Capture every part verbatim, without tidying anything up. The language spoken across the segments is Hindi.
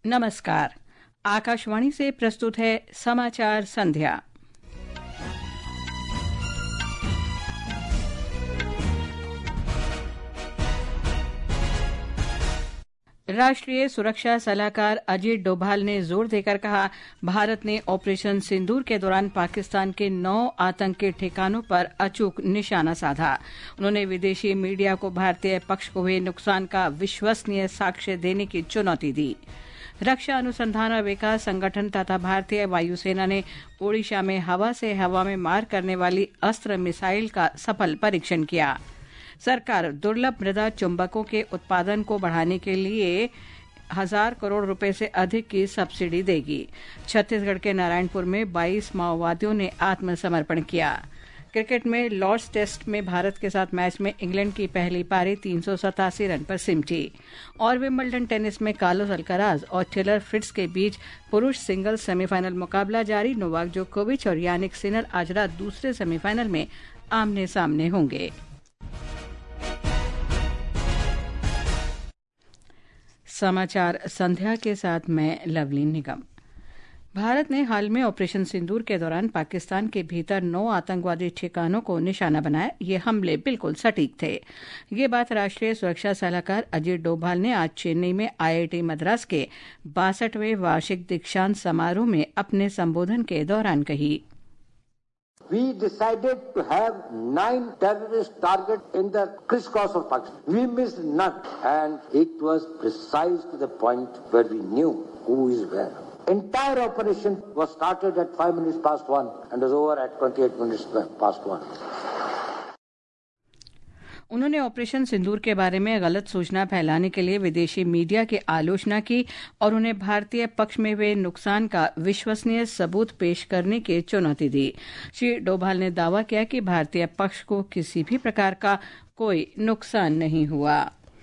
नमस्कार। आकाशवाणी से प्रस्तुत है समाचार संध्या। राष्ट्रीय सुरक्षा सलाहकार अजीत डोभाल ने जोर देकर कहा, भारत ने ऑपरेशन सिंदूर के दौरान पाकिस्तान के नौ आतंकी ठिकानों पर अचूक निशाना साधा। उन्होंने विदेशी मीडिया को भारतीय पक्ष को हुए नुकसान का विश्वसनीय साक्ष्य देने की चुनौती दी। रक्षा अनुसंधान और विकास संगठन तथा भारतीय वायुसेना ने ओडिशा में हवा से हवा में मार करने वाली अस्त्र मिसाइल का सफल परीक्षण किया। सरकार दुर्लभ मृदा चुंबकों के उत्पादन को बढ़ाने के लिए हजार करोड़ रुपए से अधिक की सब्सिडी देगी। छत्तीसगढ़ के नारायणपुर में बाईस माओवादियों ने आत्मसमर्पण किया। क्रिकेट में लॉर्ड्स टेस्ट में भारत के साथ मैच में इंग्लैंड की पहली पारी तीन सौ सतासी रन पर सिमटी। और विंबलडन टेनिस में कार्लोस अल्काराज और टेलर फ्रिट्ज के बीच पुरुष सिंगल्स सेमीफाइनल मुकाबला जारी। नोवाक जोकोविच और यानिक सिनर आज रात दूसरे सेमीफाइनल में आमने सामने होंगे। समाचार संध्या के साथ मैं लवलीन निगम। भारत ने हाल में ऑपरेशन सिंदूर के दौरान पाकिस्तान के भीतर नौ आतंकवादी ठिकानों को निशाना बनाया। ये हमले बिल्कुल सटीक थे। ये बात राष्ट्रीय सुरक्षा सलाहकार अजीत डोभाल ने आज चेन्नई में आईआईटी मद्रास के बासठवें वार्षिक दीक्षांत समारोह में अपने संबोधन के दौरान कही। We decided to have nine terrorist targets in the crisscross of Pakistan. We missed none, and it was precise to the point where we knew who is where. Entire operation was started at five minutes past one and was over at twenty-eight minutes past one. उन्होंने ऑपरेशन सिंदूर के बारे में गलत सूचना फैलाने के लिए विदेशी मीडिया की आलोचना की और उन्हें भारतीय पक्ष में हुए नुकसान का विश्वसनीय सबूत पेश करने की चुनौती दी। श्री डोभाल ने दावा किया कि भारतीय पक्ष को किसी भी प्रकार का कोई नुकसान नहीं हुआ।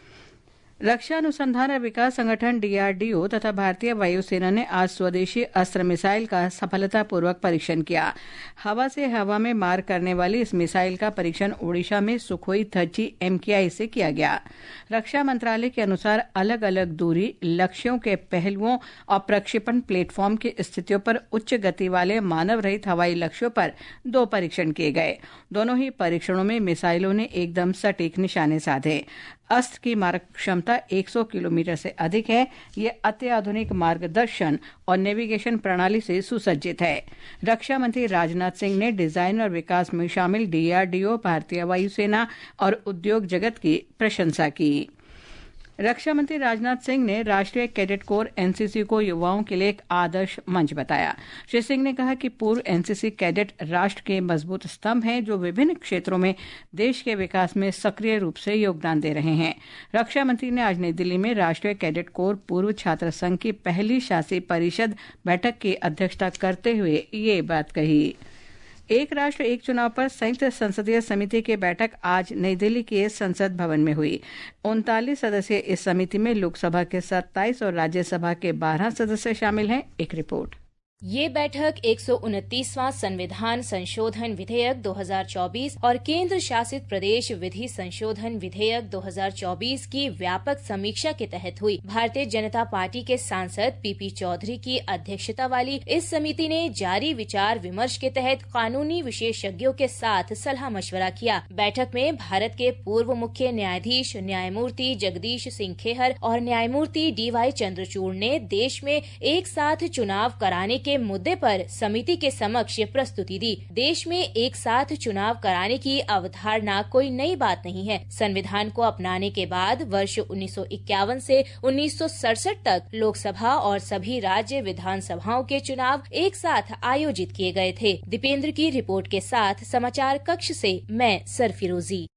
रक्षा अनुसंधान और विकास संगठन डीआरडीओ तथा भारतीय वायुसेना ने आज स्वदेशी अस्त्र मिसाइल का सफलतापूर्वक परीक्षण किया। हवा से हवा में मार करने वाली इस मिसाइल का परीक्षण ओडिशा में सुखोई थर्टी एमकेआई से किया गया। रक्षा मंत्रालय के अनुसार अलग अलग दूरी, लक्ष्यों के पहलुओं और प्रक्षेपण प्लेटफॉर्म की स्थितियों पर उच्च गति वाले मानव रहित हवाई लक्ष्यों पर दो परीक्षण किए गए। दोनों ही परीक्षणों में मिसाइलों ने एकदम सटीक निशाने साधे। अस्त्र की मारक क्षमता सौ किलोमीटर से अधिक है। ये अत्याधुनिक मार्गदर्शन और नेविगेशन प्रणाली से सुसज्जित है। रक्षा मंत्री राजनाथ सिंह ने डिजाइन और विकास में शामिल डीआरडीओ, भारतीय वायुसेना और उद्योग जगत की प्रशंसा की। रक्षा मंत्री राजनाथ सिंह ने राष्ट्रीय कैडेट कोर एनसीसी को युवाओं के लिए एक आदर्श मंच बताया। श्री सिंह ने कहा कि पूर्व एनसीसी कैडेट राष्ट्र के मजबूत स्तंभ हैं जो विभिन्न क्षेत्रों में देश के विकास में सक्रिय रूप से योगदान दे रहे हैं। रक्षा मंत्री ने आज नई दिल्ली में राष्ट्रीय कैडेट कोर पूर्व छात्र संघ की पहली शासी परिषद बैठक की अध्यक्षता करते हुए ये बात कही। एक राष्ट्र एक चुनाव पर संयुक्त संसदीय समिति की बैठक आज नई दिल्ली के संसद भवन में हुई। उनतालीस सदस्यीय इस समिति में लोकसभा के सत्ताईस और राज्यसभा के बारह सदस्य शामिल हैं। एक रिपोर्ट। ये बैठक एक सौ उनतीसवां संविधान संशोधन विधेयक दो हज़ार चौबीस और केंद्र शासित प्रदेश विधि संशोधन विधेयक दो हज़ार चौबीस की व्यापक समीक्षा के तहत हुई। भारतीय जनता पार्टी के सांसद पीपी चौधरी की अध्यक्षता वाली इस समिति ने जारी विचार विमर्श के तहत कानूनी विशेषज्ञों के साथ सलाह मशवरा किया। बैठक में भारत के पूर्व मुख्य न्यायाधीश न्यायमूर्ति जगदीश सिंह खेहर और न्यायमूर्ति डी वाई चंद्रचूड़ ने देश में एक साथ चुनाव कराने के मुद्दे पर समिति के समक्ष प्रस्तुति दी। देश में एक साथ चुनाव कराने की अवधारणा कोई नई बात नहीं है। संविधान को अपनाने के बाद वर्ष उन्नीस सौ इक्यावन से उन्नीस सौ सड़सठ तक लोकसभा और सभी राज्य विधानसभाओं के चुनाव एक साथ आयोजित किए गए थे। दीपेंद्र की रिपोर्ट के साथ समाचार कक्ष से मैं सरफिरोजी।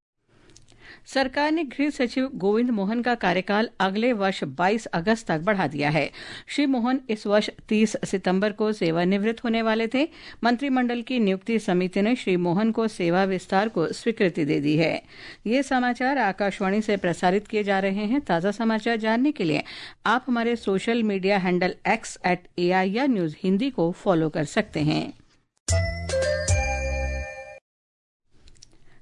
सरकार ने गृह सचिव गोविंद मोहन का कार्यकाल अगले वर्ष बाईस अगस्त तक बढ़ा दिया है। श्री मोहन इस वर्ष तीस सितंबर को सेवानिवृत्त होने वाले थे। मंत्रिमंडल की नियुक्ति समिति ने श्री मोहन को सेवा विस्तार को स्वीकृति दे दी है। ये समाचार आकाशवाणी से प्रसारित किए जा रहे हैं। ताजा समाचार जानने के लिए आप हमारे social media handle X at AIR news Hindi को फॉलो कर सकते हैं।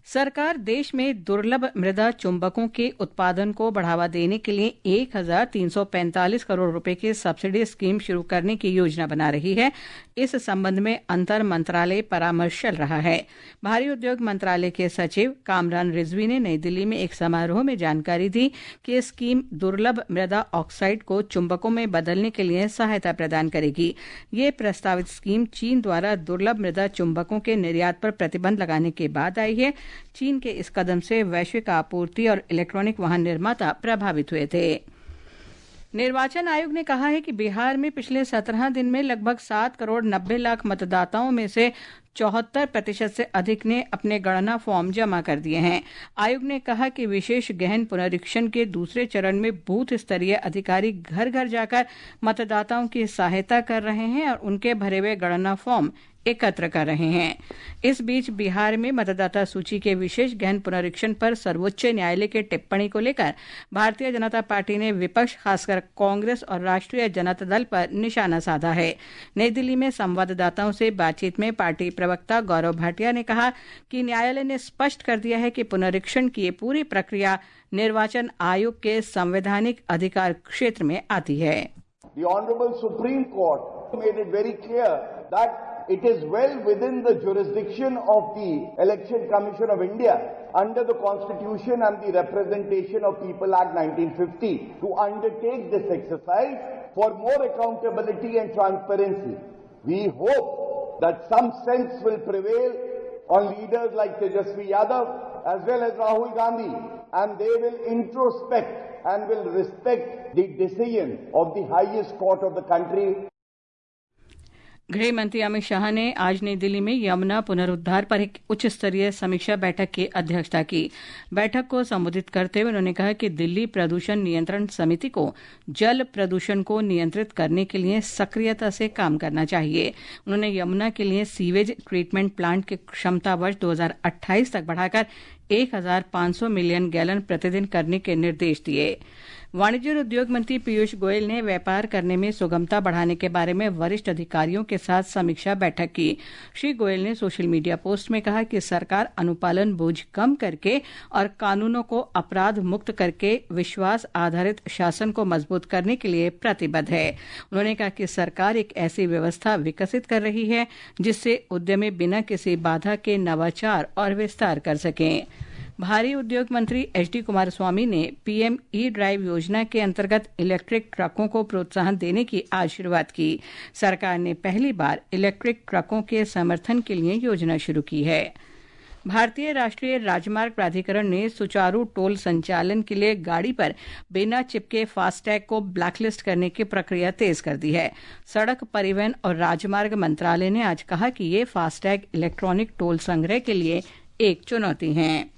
सरकार देश में दुर्लभ मृदा चुंबकों के उत्पादन को बढ़ावा देने के लिए एक हजार तीन सौ पैंतालीस करोड़ रुपए की सब्सिडी स्कीम शुरू करने की योजना बना रही है। इस संबंध में अंतर मंत्रालय परामर्श चल रहा है। भारी उद्योग मंत्रालय के सचिव कामरान रिजवी ने नई दिल्ली में एक समारोह में जानकारी दी कि यह स्कीम दुर्लभ मृदा ऑक्साइड को चुंबकों में बदलने के लिए सहायता प्रदान करेगी। ये प्रस्तावित स्कीम चीन द्वारा दुर्लभ मृदा चुंबकों के निर्यात पर प्रतिबंध लगाने के बाद आई है। चीन के इस कदम से वैश्विक आपूर्ति और इलेक्ट्रॉनिक वाहन निर्माता प्रभावित हुए थे। निर्वाचन आयोग ने कहा है कि बिहार में पिछले सत्रह दिन में लगभग सात करोड़ नब्बे लाख मतदाताओं में से चौहत्तर प्रतिशत से अधिक ने अपने गणना फॉर्म जमा कर दिए हैं। आयोग ने कहा कि विशेष गहन पुनरीक्षण के दूसरे चरण में बूथ स्तरीय अधिकारी घर घर जाकर मतदाताओं की सहायता कर रहे हैं और उनके भरे हुए गणना फॉर्म एकत्र कर रहे हैं। इस बीच बिहार में मतदाता सूची के विशेष गहन पुनरीक्षण पर सर्वोच्च न्यायालय की टिप्पणी को लेकर भारतीय जनता पार्टी ने विपक्ष खासकर कांग्रेस और राष्ट्रीय जनता दल पर निशाना साधा है। नई दिल्ली में संवाददाताओं से बातचीत में पार्टी प्रवक्ता गौरव भाटिया ने कहा कि न्यायालय ने स्पष्ट कर दिया है कि पुनरीक्षण की पूरी प्रक्रिया निर्वाचन आयोग के संवैधानिक अधिकार क्षेत्र में आती है। The Honorable Supreme Court made it very clear that it is well within the jurisdiction of the Election Commission of India under the Constitution and the Representation of People Act nineteen fifty to undertake this exercise for more accountability and transparency. We hope that some sense will prevail on leaders like Tejasvi Yadav as well as Rahul Gandhi, and they will introspect and will respect the decision of the highest court of the country. गृह मंत्री अमित शाह ने आज नई दिल्ली में यमुना पुनरुद्धार पर एक उच्च स्तरीय समीक्षा बैठक की अध्यक्षता की। बैठक को संबोधित करते हुए उन्होंने कहा कि दिल्ली प्रदूषण नियंत्रण समिति को जल प्रदूषण को नियंत्रित करने के लिए सक्रियता से काम करना चाहिए। उन्होंने यमुना के लिए सीवेज ट्रीटमेंट प्लांट की क्षमता वर्ष दो हजार अट्ठाईस तक बढ़ाकर एक हजार पांच सौ मिलियन गैलन प्रतिदिन करने के निर्देश दिए। वाणिज्य और उद्योग मंत्री पीयूष गोयल ने व्यापार करने में सुगमता बढ़ाने के बारे में वरिष्ठ अधिकारियों के साथ समीक्षा बैठक की। श्री गोयल ने सोशल मीडिया पोस्ट में कहा कि सरकार अनुपालन बोझ कम करके और कानूनों को अपराध मुक्त करके विश्वास आधारित शासन को मजबूत करने के लिए प्रतिबद्ध है। उन्होंने कहा कि सरकार एक ऐसी व्यवस्था विकसित कर रही है जिससे उद्यमी बिना किसी बाधा के नवाचार और विस्तार कर सकें। भारी उद्योग मंत्री एच डी कुमारस्वामी ने पीएम ई ड्राइव योजना के अंतर्गत इलेक्ट्रिक ट्रकों को प्रोत्साहन देने की आज शुरुआत की। सरकार ने पहली बार इलेक्ट्रिक ट्रकों के समर्थन के लिए योजना शुरू की है। भारतीय राष्ट्रीय राजमार्ग प्राधिकरण ने सुचारू टोल संचालन के लिए गाड़ी पर बिना चिपके फास्टैग को ब्लैकलिस्ट करने की प्रक्रिया तेज कर दी है। सड़क परिवहन और राजमार्ग मंत्रालय ने आज कहा कि ये फास्टैग इलेक्ट्रॉनिक टोल संग्रह के लिए एक चुनौती है।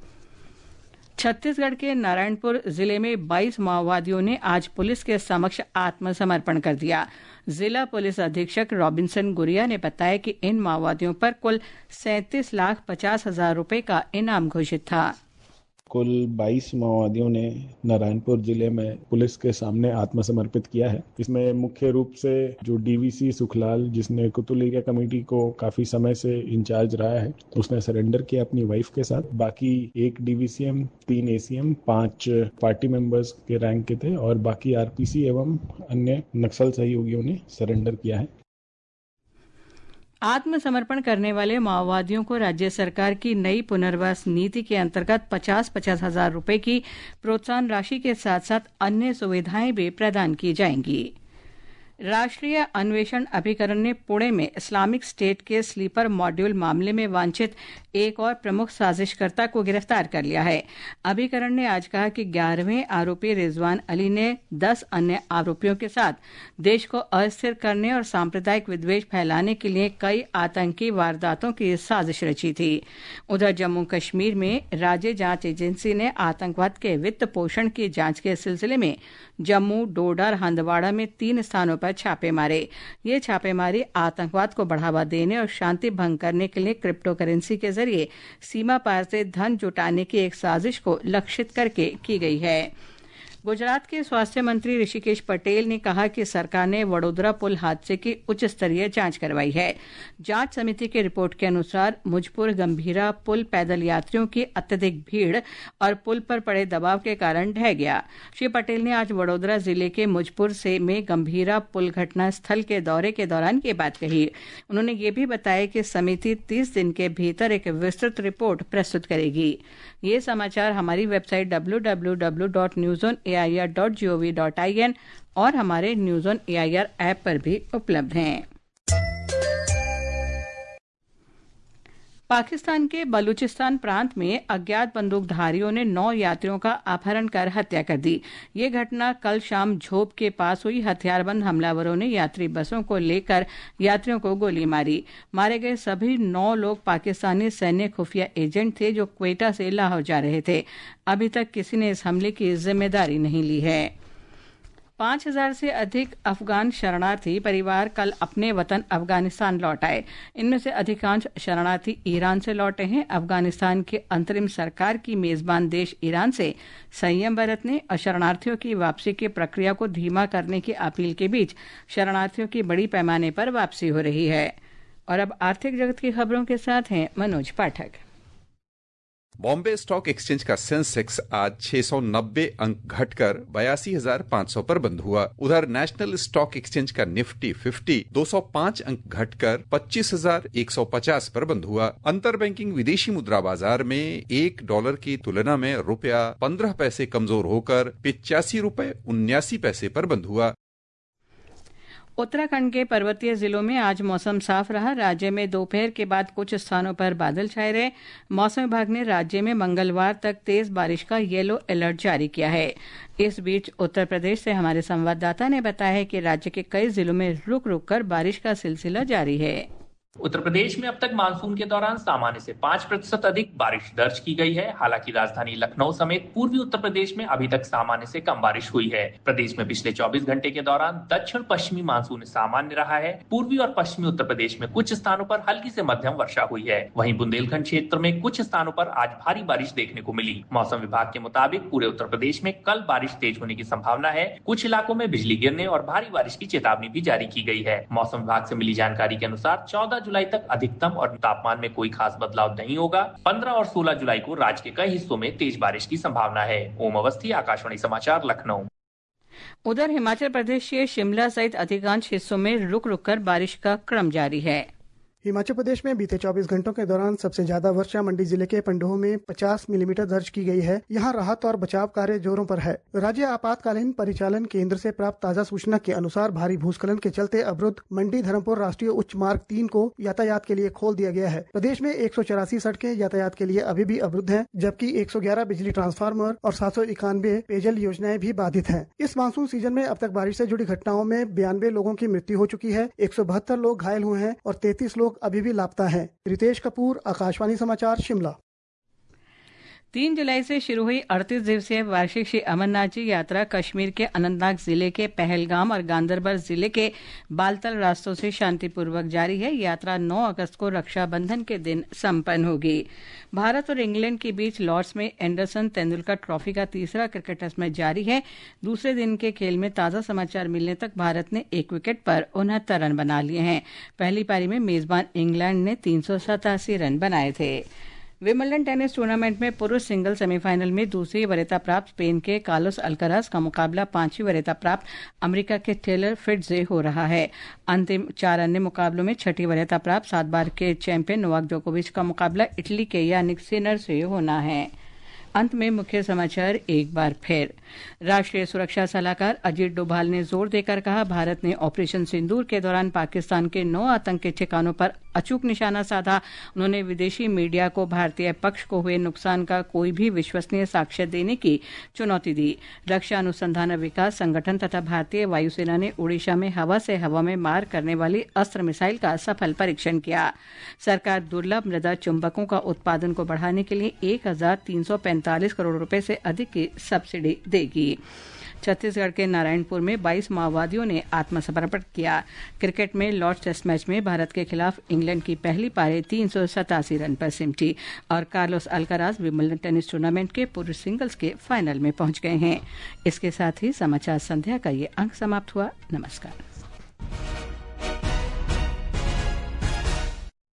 छत्तीसगढ़ के नारायणपुर जिले में बाईस माओवादियों ने आज पुलिस के समक्ष आत्मसमर्पण कर दिया। जिला पुलिस अधीक्षक रॉबिन्सन गुरिया ने बताया कि इन माओवादियों पर कुल सैंतीस लाख पचास हजार रुपए का इनाम घोषित था। कुल बाईस माओवादियों ने नारायणपुर जिले में पुलिस के सामने आत्मसमर्पित किया है। इसमें मुख्य रूप से जो डीवीसी सुखलाल, जिसने कुतुल एरिया कमेटी को काफी समय से इंचार्ज रहा है, तो उसने सरेंडर किया अपनी वाइफ के साथ। बाकी एक डीवीसीएम, तीन एसीएम, पांच पार्टी मेंबर्स के रैंक के थे और बाकी आरपीसी एवं अन्य नक्सल सहयोगियों ने सरेंडर किया है। आत्मसमर्पण करने वाले माओवादियों को राज्य सरकार की नई पुनर्वास नीति के अंतर्गत पचास पचास हजार रुपए की प्रोत्साहन राशि के साथ साथ अन्य सुविधाएं भी प्रदान की जाएंगी। राष्ट्रीय अन्वेषण अभिकरण ने पुणे में इस्लामिक स्टेट के स्लीपर मॉड्यूल मामले में वांछित एक और प्रमुख साजिशकर्ता को गिरफ्तार कर लिया है। अभिकरण ने आज कहा कि ग्यारहवें आरोपी रिजवान अली ने दस अन्य आरोपियों के साथ देश को अस्थिर करने और सांप्रदायिक विद्वेष फैलाने के लिए कई आतंकी वारदातों की साजिश रची थी। उधर जम्मू कश्मीर में राज्य जांच एजेंसी ने आतंकवाद के वित्त पोषण की जांच के सिलसिले में जम्मू, डोडा और हंदवाड़ा में तीन स्थानों पर छापे मारे। ये छापेमारी आतंकवाद को बढ़ावा देने और शांति भंग करने के लिए क्रिप्टो करेंसी के जरिए सीमा पार से धन जुटाने की एक साजिश को लक्षित करके की गई है। गुजरात के स्वास्थ्य मंत्री ऋषिकेश पटेल ने कहा कि सरकार ने वडोदरा पुल हादसे की उच्च स्तरीय जांच करवाई है। जांच समिति की रिपोर्ट के अनुसार मुजपुर गंभीरा पुल पैदल यात्रियों की अत्यधिक भीड़ और पुल पर पड़े दबाव के कारण ढह गया। श्री पटेल ने आज वडोदरा जिले के मुजपुर से में गंभीरा पुल घटना स्थल के दौरे के दौरान ये बात कही। उन्होंने ये भी बताया कि समिति तीस दिन के भीतर एक विस्तृत रिपोर्ट प्रस्तुत करेगी। ये समाचार हमारी website W W W dot news on A I R dot G O V dot I N और हमारे news on A I R app पर भी उपलब्ध हैं। पाकिस्तान के बलूचिस्तान प्रांत में अज्ञात बंदूकधारियों ने नौ यात्रियों का अपहरण कर हत्या कर दी। ये घटना कल शाम झोप के पास हुई। हथियारबंद हमलावरों ने यात्री बसों को लेकर यात्रियों को गोली मारी। मारे गए सभी नौ लोग पाकिस्तानी सैन्य खुफिया एजेंट थे जो क्वेटा से लाहौर जा रहे थे। अभी तक किसी ने इस हमले की जिम्मेदारी नहीं ली है। पांच हजार से अधिक अफगान शरणार्थी परिवार कल अपने वतन अफगानिस्तान लौट आए। इनमें से अधिकांश शरणार्थी ईरान से लौटे हैं। अफगानिस्तान की अंतरिम सरकार की मेजबान देश ईरान से संयम बरतने और शरणार्थियों की वापसी की प्रक्रिया को धीमा करने की अपील के बीच शरणार्थियों की बड़ी पैमाने पर वापसी हो रही है। और अब आर्थिक जगत की खबरों के साथ हैं Manoj Pathak. Bombay stock exchange का सेंसेक्स आज छह सौ नब्बे अंक घटकर बयासी हजार पाँच सौ पर बंद हुआ। उधर नेशनल स्टॉक एक्सचेंज का निफ्टी फिफ्टी दो सौ पाँच अंक घटकर पच्चीस हजार एक सौ पचास पर बंद हुआ। अंतर बैंकिंग विदेशी मुद्रा बाजार में एक डॉलर की तुलना में रुपया पंद्रह पैसे कमजोर होकर पिचासी रुपए उन्यासी पैसे पर बंद हुआ। उत्तराखंड के पर्वतीय जिलों में आज मौसम साफ रहा। राज्य में दोपहर के बाद कुछ स्थानों पर बादल छाए रहे। मौसम विभाग ने राज्य में मंगलवार तक तेज बारिश का येलो अलर्ट जारी किया है। इस बीच उत्तर प्रदेश से हमारे संवाददाता ने बताया है कि राज्य के कई जिलों में रुक रुक कर बारिश का सिलसिला जारी है। उत्तर प्रदेश में अब तक मानसून के दौरान सामान्य से पाँच प्रतिशत अधिक बारिश दर्ज की गई है। हालांकि राजधानी लखनऊ समेत पूर्वी उत्तर प्रदेश में अभी तक सामान्य से कम बारिश हुई है। प्रदेश में पिछले चौबीस घंटे के दौरान दक्षिण पश्चिमी मानसून सामान्य रहा है। पूर्वी और पश्चिमी उत्तर प्रदेश में कुछ स्थानों पर हल्की से मध्यम वर्षा हुई है। वहीं बुंदेलखंड क्षेत्र में कुछ स्थानों पर आज भारी बारिश देखने को मिली। मौसम विभाग के मुताबिक पूरे उत्तर प्रदेश में कल बारिश तेज होने की संभावना है। कुछ इलाकों में बिजली गिरने और भारी बारिश की चेतावनी भी जारी की गई है। मौसम विभाग से मिली जानकारी के अनुसार चौदह जुलाई तक अधिकतम और तापमान में कोई खास बदलाव नहीं होगा। पंद्रह और सोलह जुलाई को राज्य के कई हिस्सों में तेज बारिश की संभावना है। ओम अवस्थी, आकाशवाणी समाचार, लखनऊ। उधर हिमाचल प्रदेश के शिमला सहित अधिकांश हिस्सों में रुक रुक कर बारिश का क्रम जारी है। हिमाचल प्रदेश में बीते चौबीस घंटों के दौरान सबसे ज्यादा वर्षा मंडी जिले के पंडोह में पचास मिलीमीटर दर्ज की गई है। यहाँ राहत और बचाव कार्य जोरों पर है। राज्य आपातकालीन परिचालन केंद्र से प्राप्त ताजा सूचना के अनुसार भारी भूस्खलन के चलते अवरुद्ध मंडी धर्मपुर राष्ट्रीय उच्च मार्ग तीन को यातायात के लिए खोल दिया गया है। प्रदेश में एक सौ चौरासी सड़कें यातायात के लिए अभी भी अवरुद्ध हैं, जबकि एक सौ ग्यारह बिजली ट्रांसफार्मर और सात सौ इक्यानवे पेयजल योजनाएं भी बाधित हैं। इस मानसून सीजन में अब तक बारिश से जुड़ी घटनाओं में बयानबे लोगों की मृत्यु हो चुकी है। एक सौ बहत्तर लोग घायल हुए हैं और तैंतीस लोग अभी भी लापता है। रितेश कपूर, आकाशवाणी समाचार, शिमला। तीन जुलाई से शुरू हुई अड़तीस दिवसीय वार्षिक श्री अमरनाथ जी यात्रा कश्मीर के अनंतनाग जिले के पहलगाम और गांदरबल जिले के बालतल रास्तों से शांतिपूर्वक जारी है। यात्रा नौ अगस्त को रक्षाबंधन के दिन संपन्न होगी। भारत और इंग्लैंड के बीच लॉर्ड्स में एंडरसन तेंदुलकर ट्रॉफी का तीसरा क्रिकेट टेस्ट मैच जारी है। दूसरे दिन के खेल में ताजा समाचार मिलने तक भारत ने एक विकेट पर उनहत्तर रन बना लिए हैं। पहली पारी में मेजबान इंग्लैंड ने तीन सौ सतासी रन बनाए थे। विंबलडन टेनिस टूर्नामेंट में पुरुष सिंगल सेमीफाइनल में दूसरी वरीयता प्राप्त स्पेन के कार्लोस अल्कराज का मुकाबला पांचवी वरीयता प्राप्त अमेरिका के टेलर फिट्ज से हो रहा है। अंतिम चार अन्य मुकाबलों में छठी वरीयता प्राप्त सात बार के चैंपियन नोवाक जोकोविच का मुकाबला इटली के यानिक सिनर से होना है। अंत में मुख्य समाचार एक बार फिर। राष्ट्रीय सुरक्षा सलाहकार अजीत डोभाल ने जोर देकर कहा, भारत ने ऑपरेशन सिंदूर के दौरान पाकिस्तान के नौ आतंकी ठिकानों पर अचूक निशाना साधा। उन्होंने विदेशी मीडिया को भारतीय पक्ष को हुए नुकसान का कोई भी विश्वसनीय साक्ष्य देने की चुनौती दी। रक्षा अनुसंधान और विकास संगठन तथा भारतीय वायुसेना ने ओडिशा में हवा से हवा में मार करने वाली अस्त्र मिसाइल का सफल परीक्षण किया। सरकार दुर्लभ मृदा चुंबकों का उत्पादन को बढ़ाने के लिए एक हजार तीन सौ पैंतालीस करोड़ रुपए से अधिक की सब्सिडी देगी। छत्तीसगढ़ के नारायणपुर में बाईस माओवादियों ने आत्मसमर्पण किया। क्रिकेट में लॉर्ड्स टेस्ट मैच में भारत के खिलाफ इंग्लैंड की पहली पारी तीन सौ सतासी रन पर सिमटी और Carlos Alcaraz Wimbledon tennis tournament के पुरुष सिंगल्स के फाइनल में पहुंच गए हैं। इसके साथ ही समाचार संध्या का ये अंक समाप्त हुआ। नमस्कार।